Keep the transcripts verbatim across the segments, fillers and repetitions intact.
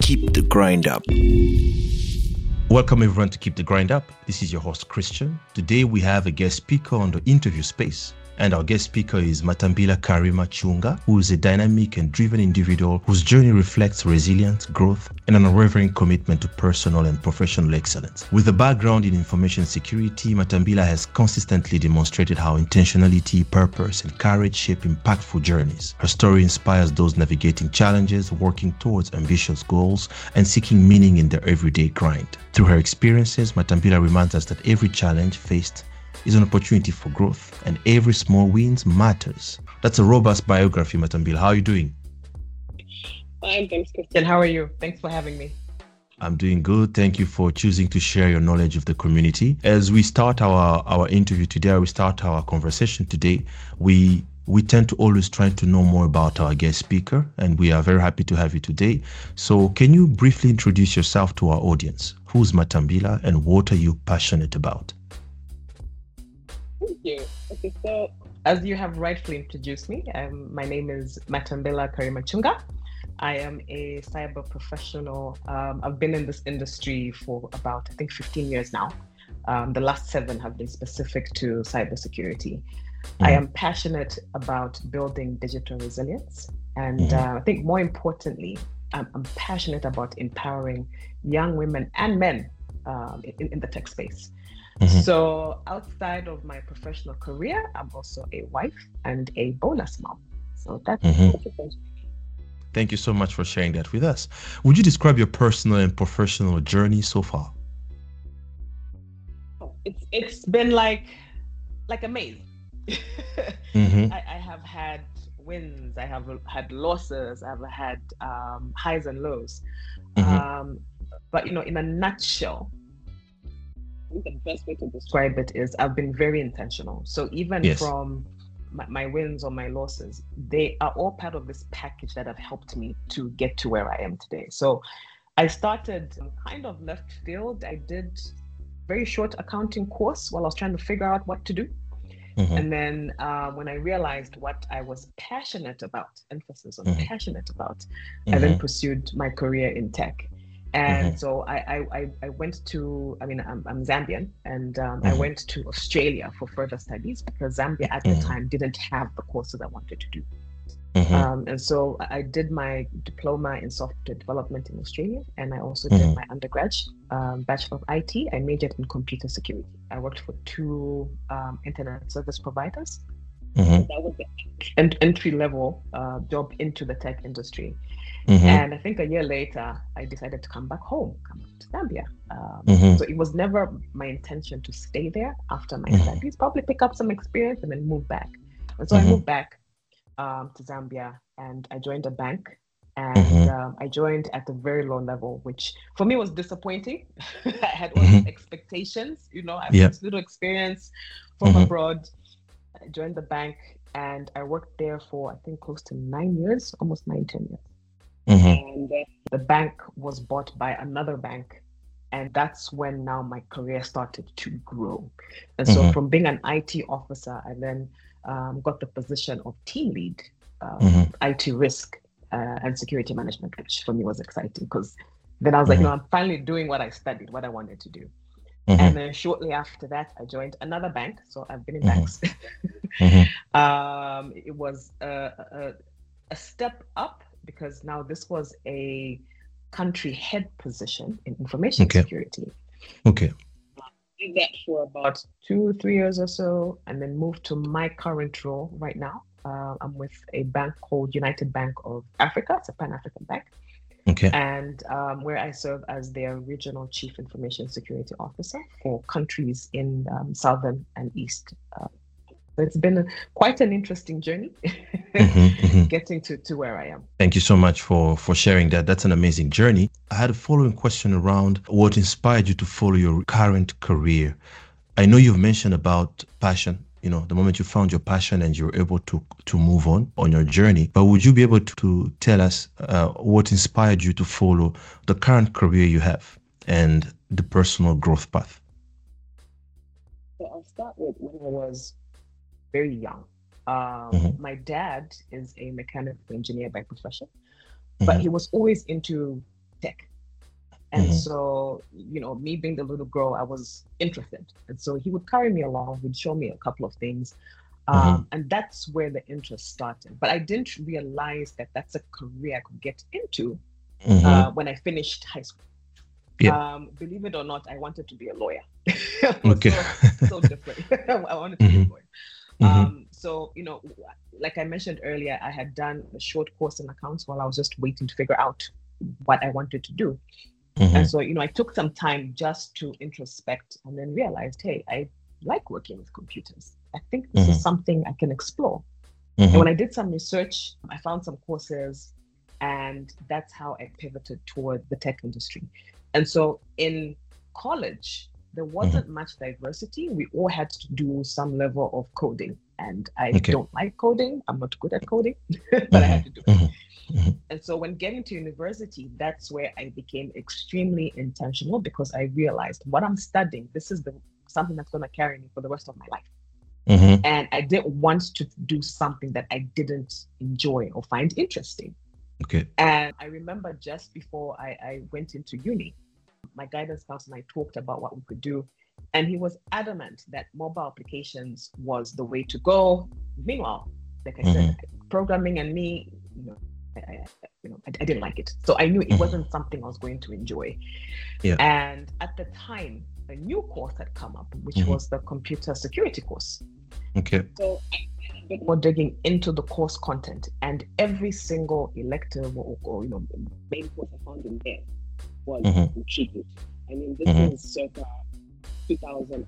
Keep the Grind Up. Welcome everyone to Keep the Grind Up. This is your host, Christian. Today we have a guest speaker on the interview space. And our guest speaker is Matambila Karima Chunga, who is a dynamic and driven individual whose journey reflects resilience, growth, and an unwavering commitment to personal and professional excellence. With a background in information security, Matambila has consistently demonstrated how intentionality, purpose, and courage shape impactful journeys. Her story inspires those navigating challenges, working towards ambitious goals, and seeking meaning in their everyday grind. Through her experiences, Matambila reminds us that every challenge faced is an opportunity for growth, and every small wins matters. That's a robust biography, Matambila. How are you doing? Fine, thanks, Christian. How are you? Thanks for having me. I'm doing good. Thank you for choosing to share your knowledge of the community. As we start our, our interview today, we start our conversation today, we we tend to always try to know more about our guest speaker, and we are very happy to have you today. So can you briefly introduce yourself to our audience? Who's Matambila and what are you passionate about? Thank you. Okay, so as you have rightfully introduced me, um, my name is Matambila Karima Chunga. I am a cyber professional. Um, I've been in this industry for about, I think, fifteen years now. Um, the last seven have been specific to cybersecurity. Mm-hmm. I am passionate about building digital resilience. And mm-hmm. uh, I think more importantly, I'm, I'm passionate about empowering young women and men um, in, in the tech space. Mm-hmm. So outside of my professional career, I'm also a wife and a bonus mom. So that's mm-hmm. it. Thank you so much for sharing that with us. Would you describe your personal and professional journey so far? It's it's been like like a maze. mm-hmm. I, I have had wins, I have had losses, I've had um, highs and lows. Mm-hmm. Um, but you know, in a nutshell, the best way to describe it is I've been very intentional. So even yes. from my, my wins or my losses, they are all part of this package that have helped me to get to where I am today. So I started kind of left field. I did a very short accounting course while I was trying to figure out what to do. Mm-hmm. And then uh, when I realized what I was passionate about, emphasis on mm-hmm. passionate about, mm-hmm. I then pursued my career in tech. And mm-hmm. so I, I I went to, I mean, I'm, I'm Zambian, and um, mm-hmm. I went to Australia for further studies because Zambia at mm-hmm. the time didn't have the courses I wanted to do. Mm-hmm. Um, and so I did my diploma in software development in Australia, and I also mm-hmm. did my undergrad, um, Bachelor of I T. I majored in computer security. I worked for two um, internet service providers. Mm-hmm. That was the ent- entry level uh, job into the tech industry. Mm-hmm. And I think a year later, I decided to come back home, come back to Zambia. Um, mm-hmm. So it was never my intention to stay there after my mm-hmm. studies, probably pick up some experience and then move back. And so mm-hmm. I moved back um, to Zambia and I joined a bank. And mm-hmm. um, I joined at a very low level, which for me was disappointing. I had all mm-hmm. these expectations, you know, I had yep. this little experience from mm-hmm. abroad. I joined the bank and I worked there for, I think, close to nine years, almost nine, ten years. Mm-hmm. And uh, the bank was bought by another bank. And that's when now my career started to grow. And so mm-hmm. from being an I T officer, I then um, got the position of team lead, uh, mm-hmm. I T risk uh, and security management, which for me was exciting because then I was mm-hmm. like, no, I'm finally doing what I studied, what I wanted to do. Mm-hmm. And then shortly after that, I joined another bank. So I've been in mm-hmm. banks. mm-hmm. um, it was a, a, a step up because now this was a country head position in information okay. security. Okay. I did that for about two, three years or so, and then moved to my current role right now. Uh, I'm with a bank called United Bank of Africa. It's a Pan-African bank. Okay. And um, where I serve as their regional chief information security officer for countries in um, southern and east. Uh, so it's been a, quite an interesting journey mm-hmm, mm-hmm. getting to, to where I am. Thank you so much for, for sharing that. That's an amazing journey. I had a following question around what inspired you to follow your current career. I know you've mentioned about passion. You know, the moment you found your passion and you were able to to move on on your journey. But would you be able to, to tell us uh, what inspired you to follow the current career you have and the personal growth path? So I'll start with when I was very young. Um, mm-hmm. My dad is a mechanical engineer by profession, but mm-hmm. he was always into tech. And Mhm. so, you know, me being the little girl, I was interested. And so he would carry me along, he'd show me a couple of things. Um, Mhm. and that's where the interest started. But I didn't realize that that's a career I could get into Mhm. uh, when I finished high school. Yeah. Um, believe it or not, I wanted to be a lawyer. Okay. so, so different. I wanted to be a Mhm. lawyer. Mhm. Um, so, you know, like I mentioned earlier, I had done a short course in accounts while I was just waiting to figure out what I wanted to do. Mhm. And so, you know, I took some time just to introspect and then realized, hey, I like working with computers. I think this Mhm. is something I can explore. And Mhm. when I did some research, I found some courses, and that's how I pivoted toward the tech industry. And so in college, there wasn't much diversity. We all had to do some level of coding. And I Okay. don't like coding. I'm not good at coding, but I had to do it. Mhm. Mhm. And so when getting to university, that's where I became extremely intentional, because I realized what I'm studying, this is the something that's going to carry me for the rest of my life. Mhm. And I didn't want to do something that I didn't enjoy or find interesting. Okay. And I remember just before I, I went into uni, my guidance counselor and I talked about what we could do. And he was adamant that mobile applications was the way to go. Meanwhile, like I said, programming and me, you know, I, I, you know, I, I didn't like it. So I knew it Mhm. wasn't something I was going to enjoy. Yeah. And at the time, a new course had come up, which Mhm. was the computer security course. Okay. So I did a bit more digging into the course content, and every single elective or, or you know main course I found in there was Mhm. intriguing. I mean, this Mhm. is circa two thousand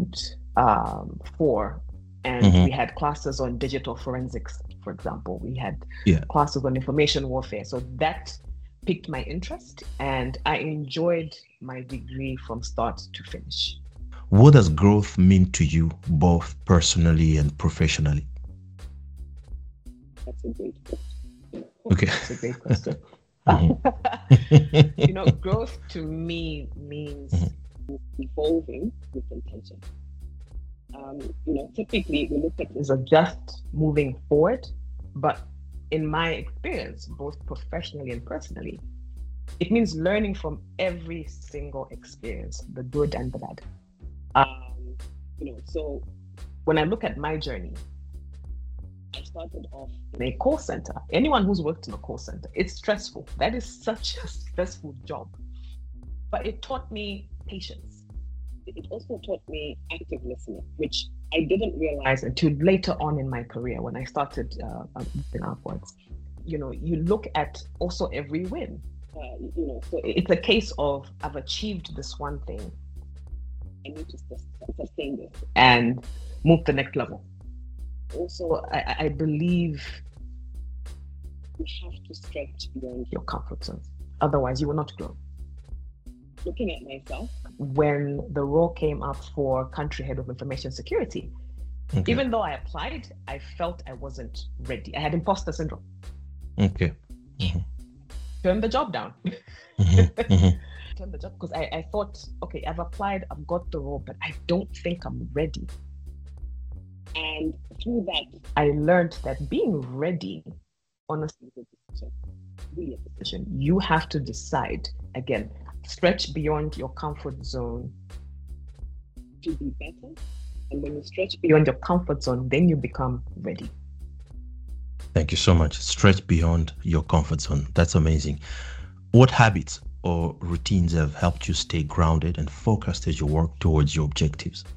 four, and Mhm. we had classes on digital forensics, for example. We had Yeah. classes on information warfare. So that piqued my interest, and I enjoyed my degree from start to finish. What does growth mean to you, both personally and professionally? That's a great question. Okay. That's a great question. Mhm. You know, growth to me means Mhm. evolving with intention. Um, you know, typically we look at it as just moving forward, but in my experience, both professionally and personally, it means learning from every single experience, the good and the bad. Um, you know, so when I look at my journey, I started off in a call center. Anyone who's worked in a call center, it's stressful. That is such a stressful job. But it taught me patience. It also taught me active listening, which I didn't realize until later on in my career when I started uh, moving upwards. You know, you look at also every win. Uh, you know, so it's a case of I've achieved this one thing. I need to sustain this and move to the next level. Also, I, I believe you have to stretch beyond your comfort zone. Otherwise, you will not grow. Looking at myself, when the role came up for country head of information security, okay. Even though I applied, I felt I wasn't ready. I had imposter syndrome. Okay. Mm-hmm. Turned the job down. Mm-hmm. Mm-hmm. Turned the job because I, I thought, okay, I've applied, I've got the role, but I don't think I'm ready. And through that, I learned that being ready, honestly, is a decision. Really a decision. You have to decide, again, stretch beyond your comfort zone to be better. And when you stretch beyond your comfort zone, then you become ready. Thank you so much. Stretch beyond your comfort zone. That's amazing. What habits or routines have helped you stay grounded and focused as you work towards your objectives?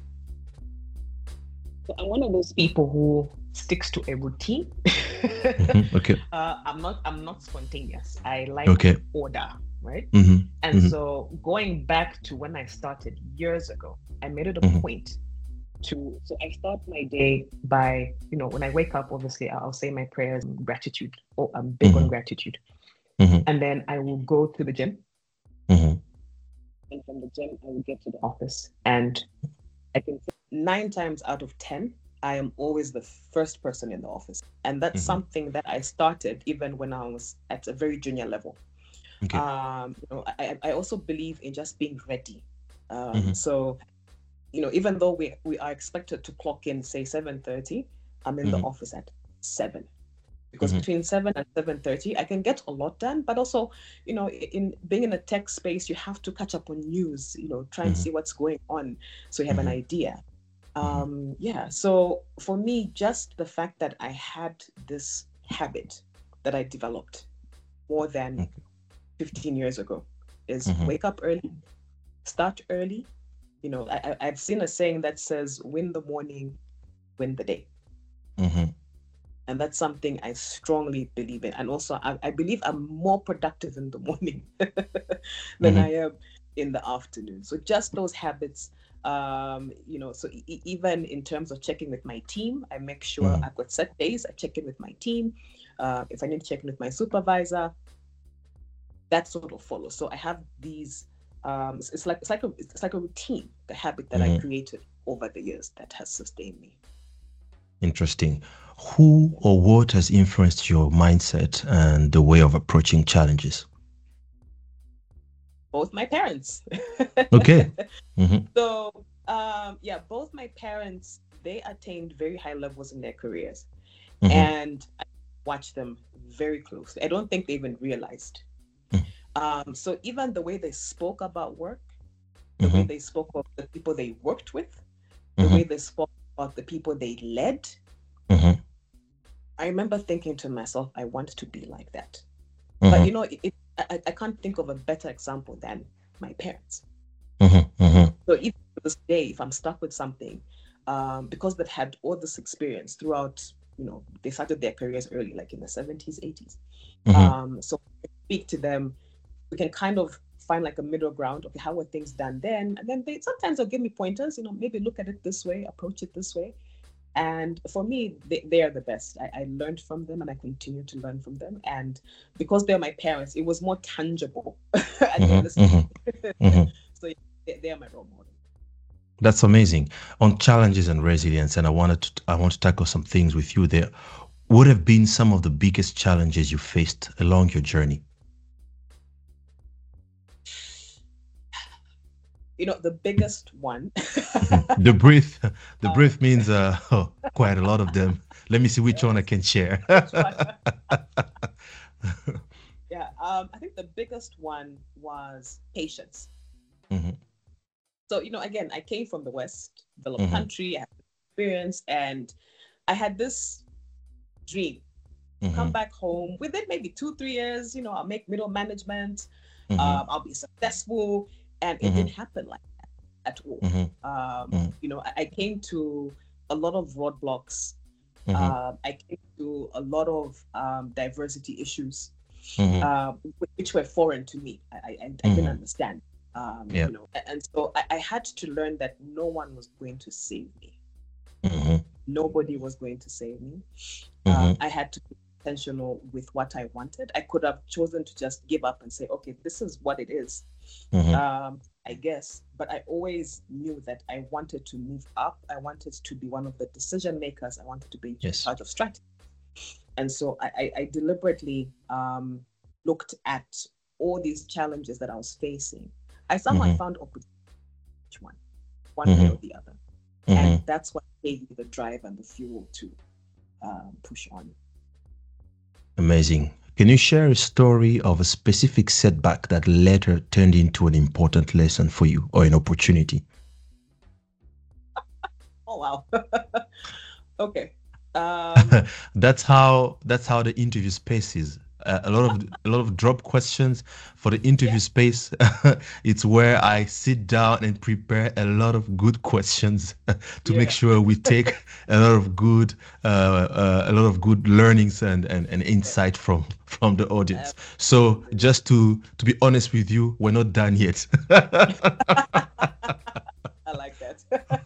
So I'm one of those people who sticks to a routine. Mm-hmm. Okay. Uh, I'm not. I'm not spontaneous. I like okay. order, right? Mm-hmm. And mm-hmm. so going back to when I started years ago, I made it a mm-hmm. point to. So I start my day by, you know, when I wake up, obviously I'll say my prayers, and gratitude. Oh, I'm big mm-hmm. on gratitude. Mm-hmm. And then I will go to the gym. Mm-hmm. And from the gym, I will get to the office, and I can say nine times out of ten, I am always the first person in the office. And that's mm-hmm. something that I started even when I was at a very junior level. Okay. Um, you know, I, I also believe in just being ready. Um, mm-hmm. So, you know, even though we, we are expected to clock in, say, seven thirty, I'm in mm-hmm. the office at seven. because Mm-hmm. between seven and seven thirty I can get a lot done, but also, you know, in being in a tech space, you have to catch up on news, you know, try and Mm-hmm. see what's going on so you have an Mm-hmm. idea. Mm-hmm. Um, yeah, so for me, just the fact that I had this habit that I developed more than fifteen years ago is Mm-hmm. wake up early, start early. You know, I, I- I've seen a saying that says, win the morning, win the day. Mm-hmm. And that's something I strongly believe in. And also, I, I believe I'm more productive in the morning than Mm-hmm. I am in the afternoon. So just those habits, um, you know, so e- even in terms of checking with my team, I make sure Mm-hmm. I've got set days. I check in with my team. Uh, if I need to check in with my supervisor, that sort of follows. So I have these. Um, it's, it's like it's like a it's like a routine, the habit that I Mm-hmm. created over the years that has sustained me. Interesting. Who or what has influenced your mindset and the way of approaching challenges? Both my parents. Okay. Mm-hmm. So, um, yeah, both my parents, they attained very high levels in their careers. Mm-hmm. And I watched them very closely. I don't think they even realized. Um, so even the way they spoke about work, the way Mm-hmm. they spoke of the people they worked with, the Mm-hmm. way they spoke about the people they led, Mm-hmm. I remember thinking to myself, I want to be like that. But Mm-hmm. you know, it, it, I, I can't think of a better example than my parents. Mm-hmm. Mm-hmm. So even to this day, if I'm stuck with something, um, because they've had all this experience throughout, you know, they started their careers early, like in the seventies, eighties. Mm-hmm. Um, so I speak to them, we can kind of find like a middle ground. Okay, how were things done then? And then they sometimes they'll give me pointers, you know, maybe look at it this way, approach it this way. And for me, they, they are the best. I, I learned from them and I continue to learn from them. And because they're my parents, it was more tangible at the end of the Mm-hmm. day. Mm-hmm. Mm-hmm. So they, they are my role model. That's amazing. On challenges and resilience, and I wanted to I want to tackle some things with you there. What have been some of the biggest challenges you faced along your journey? You know, the biggest one. Mhm. The brief, the um, brief means uh, oh, quite a lot of them. Let me see which one I can share. which one? Yeah, um, I think the biggest one was patience. Mhm. So, you know, again, I came from the West, developed Mhm. country, I had experience, and I had this dream to come Mhm. back home within maybe two, three years. You know, I'll make middle management, Mhm. um, I'll be successful. And it Mhm. didn't happen like that at all. Mhm. Um, Mhm. you know, I, I came to a lot of roadblocks. Mhm. Um, I came to a lot of um, diversity issues, Mhm. uh, which were foreign to me. I, I, I didn't Mhm. understand. Um, Yeah. you know, and so I, I had to learn that no one was going to save me. Mhm. Nobody was going to save me. Um, Mhm. I had to be intentional with what I wanted. I could have chosen to just give up and say, okay, this is what it is. Mhm. Um, I guess, but I always knew that I wanted to move up. I wanted to be one of the decision makers. I wanted to be in Yes. charge of strategy. And so I, I, I deliberately um, looked at all these challenges that I was facing. I somehow Mhm. found opportunity, one, one way or Mhm. the other. And Mhm. that's what gave me the drive and the fuel to um, push on. Amazing. Can you share a story of a specific setback that later turned into an important lesson for you or an opportunity? Oh, wow. Okay. Um, that's how that's how the interview space is. Uh, a lot of a lot of drop questions for the interview yeah. space. It's where I sit down and prepare a lot of good questions to make Yeah. sure we take a lot of good uh, uh, a lot of good learnings and, and, and Yeah. insight from from the audience. So Absolutely. just to to be honest with you, we're not done yet. I like that.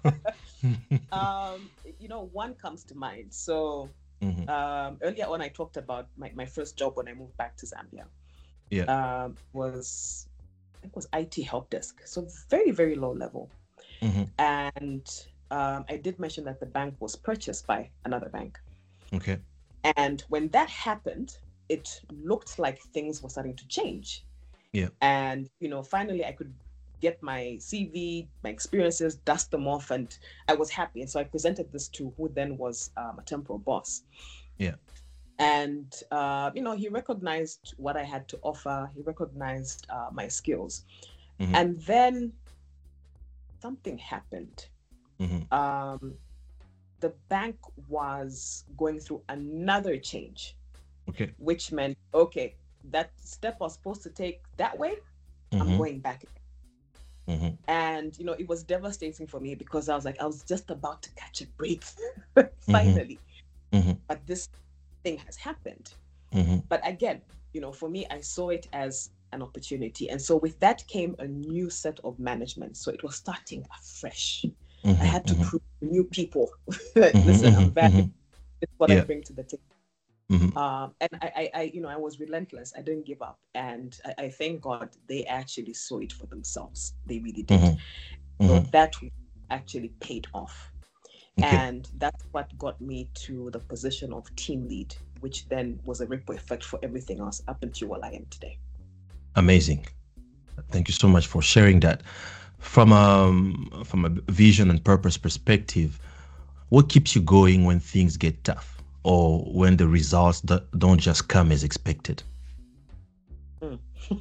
um, you know, one comes to mind. So Mhm. um, earlier on, I talked about my, my first job when I moved back to Zambia. Yeah. Um, was it was I T help desk, so very very low level. Mhm. And um, I did mention that the bank was purchased by another bank. Okay. And when that happened, it looked like things were starting to change. Yeah. And you know, finally, I could get my C V, my experiences, dust them off, and I was happy. And so I presented this to who then was um, a temporal boss. Yeah. And, uh, you know, he recognized what I had to offer. He recognized uh, my skills. Mm-hmm. And then something happened. Mm-hmm. Um, the bank was going through another change. Okay. Which meant, okay, that step I was supposed to take that way, mm-hmm. I'm going back. Mm-hmm. And, you know, it was devastating for me because I was like, I was just about to catch a break, finally. Mm-hmm. But this thing has happened. Mm-hmm. But again, you know, for me, I saw it as an opportunity. And so with that came a new set of management. So it was starting afresh. Mm-hmm. I had to mm-hmm. prove to new people, listen, I'm valuable. This is what yeah. I bring to the table. Mm-hmm. Um, and I, I, I, you know, I was relentless. I didn't give up. And I, I thank God they actually saw it for themselves. They really did. Mm-hmm. So mm-hmm. that actually paid off. Okay. And that's what got me to the position of team lead, which then was a ripple effect for everything else up until what I am today. Amazing. Thank you so much for sharing that. From a, from a vision and purpose perspective, what keeps you going when things get tough? Or when the results don't just come as expected? Mm.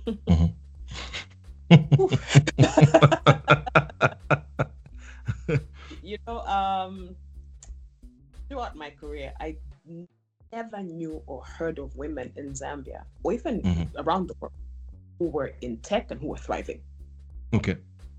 Mm-hmm. You know, um, throughout my career, I never knew or heard of women in Zambia, or even mm-hmm. around the world, who were in tech and who were thriving. Okay.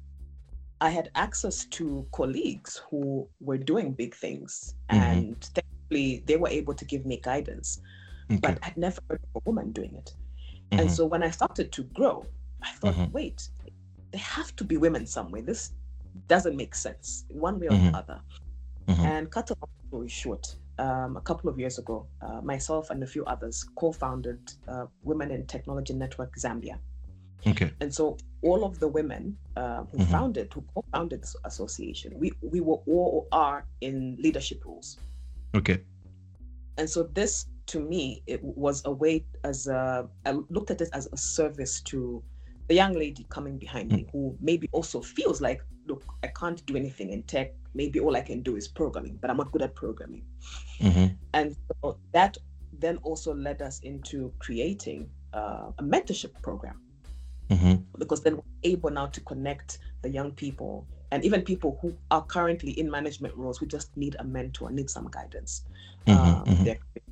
I had access to colleagues who were doing big things, mm-hmm. and they were able to give me guidance, okay. but I'd never heard of a woman doing it. Mm-hmm. And so when I started to grow, I thought, mm-hmm. wait, there have to be women somewhere. This doesn't make sense one way or mm-hmm. the other. Mm-hmm. And cut a long story short, um, a couple of years ago, uh, myself and a few others co-founded uh, Women in Technology Network Zambia. Okay. And so all of the women uh, who mm-hmm. founded, who co-founded this association, we, we were all are in leadership roles. Okay. And so this, to me, it was a way as a, I looked at it as a service to the young lady coming behind mm-hmm. me, who maybe also feels like, look, I can't do anything in tech. Maybe all I can do is programming, but I'm not good at programming. Mm-hmm. And so that then also led us into creating uh, a mentorship program. Mm-hmm. Because then we're able now to connect the young people and even people who are currently in management roles who just need a mentor, need some guidance. Mm-hmm, um, mm-hmm.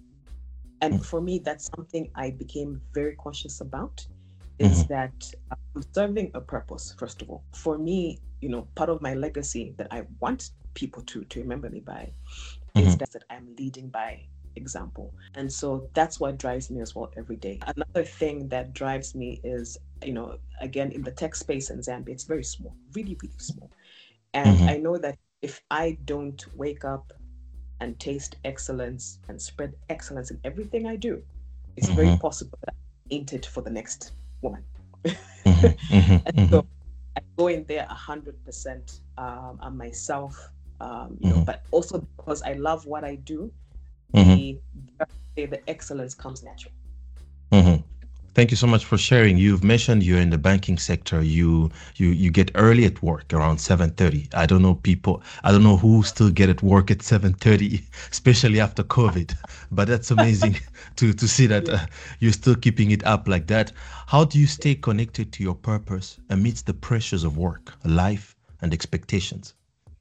And mm-hmm. for me, that's something I became very conscious about, is mm-hmm. that I'm serving a purpose, first of all. For me, you know, part of my legacy that I want people to, to remember me by mm-hmm. is that, that I'm leading by example. And so that's what drives me as well every day. Another thing that drives me is, you know, again, in the tech space in Zambia, it's very small, really, really small. And mm-hmm. I know that if I don't wake up and taste excellence and spread excellence in everything I do, it's mm-hmm. very possible that I ain't it for the next woman. Mm-hmm. Mm-hmm. And so I go in there one hundred percent um, I'm myself, um, you mm-hmm. know, but also because I love what I do, mm-hmm. the, the excellence comes natural. Mm-hmm. Thank you so much for sharing. You've mentioned you're in the banking sector. You you you get early at work around seven thirty. I don't know people. I don't know who still get at work at seven thirty, especially after COVID. But that's amazing to to see that uh, you're still keeping it up like that. How do you stay connected to your purpose amidst the pressures of work, life, and expectations?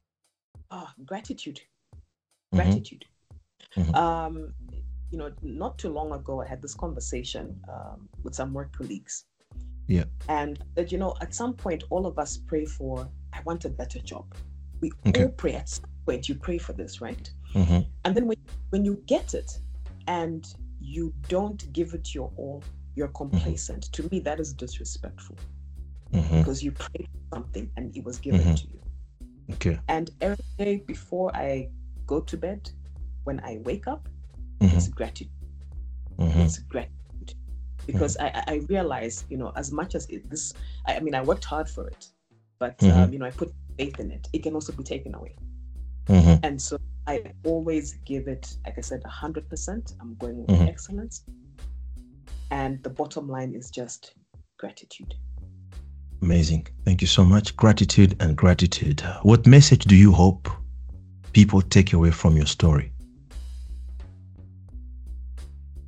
Oh, gratitude, gratitude. Mm-hmm. Um, you know, not too long ago, I had this conversation um, with some work colleagues. Yeah. And that, you know, at some point, all of us pray for, I want a better job. We okay. all pray at some point, you pray for this, right? Mm-hmm. And then when, when you get it and you don't give it your all, you're complacent. Mm-hmm. To me, that is disrespectful mm-hmm. because you prayed for something and it was given mm-hmm. to you. Okay. And every day before I go to bed, when I wake up, mm-hmm. it's gratitude. Mm-hmm. It's gratitude. Because mm-hmm. I, I realize, you know, as much as it, this, I, I mean, I worked hard for it, but, mm-hmm. um, you know, I put faith in it. It can also be taken away. Mm-hmm. And so I always give it, like I said, one hundred percent. I'm going with mm-hmm. excellence. And the bottom line is just gratitude. Amazing. Thank you so much. Gratitude and gratitude. What message do you hope people take away from your story?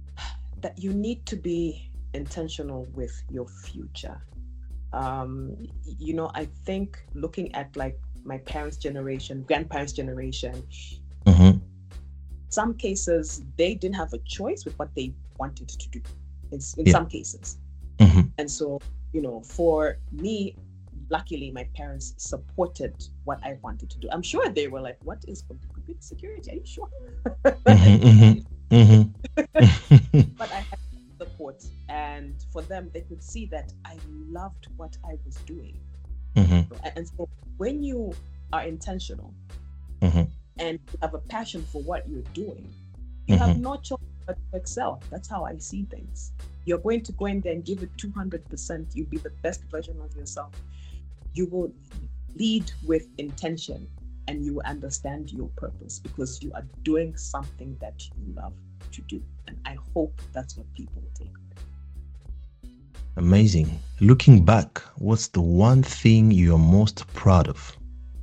that you need to be intentional with your future. Um, you know, I think looking at like my parents' generation, grandparents' generation, mm-hmm. some cases they didn't have a choice with what they wanted to do. In, in Yeah. some cases, Mm-hmm. and so you know, for me, luckily my parents supported what I wanted to do. I'm sure they were like, "What is computer security? Are you sure?" Mm-hmm. Mm-hmm. But I had support, and for them, they could see that I loved what I was doing. Mm-hmm. And so when you are intentional Mm-hmm. and you have a passion for what you're doing, you Mm-hmm. have no choice but to excel. That's how I see things. You're going to go in there and give it two hundred percent. You'll be the best version of yourself. You will lead with intention, and you will understand your purpose because you are doing something that you love to do. And I hope that's what people will take. Amazing. Looking back, what's the one thing you're most proud of?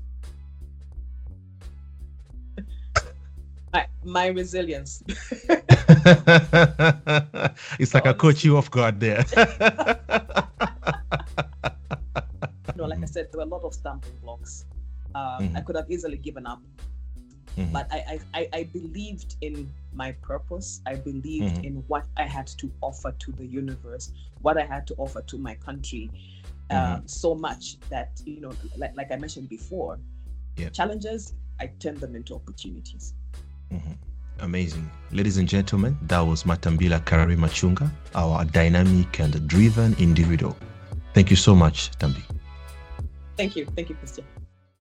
My, my resilience. It's like I caught you off guard there. You know, like I said, there were a lot of stumbling blocks. Um, Mhm. I could have easily given up, Mhm. but I, I, I, I believed in my purpose. I believed Mhm. in what I had to offer to the universe, what I had to offer to my country, um, so much that, you know, like, like I mentioned before, Yeah. challenges, I turned them into opportunities. Mhm. Amazing. Ladies and gentlemen, that was Matambila Karari Machunga, our dynamic and driven individual. Thank you so much, Tambi. Thank you. Thank you, Christian.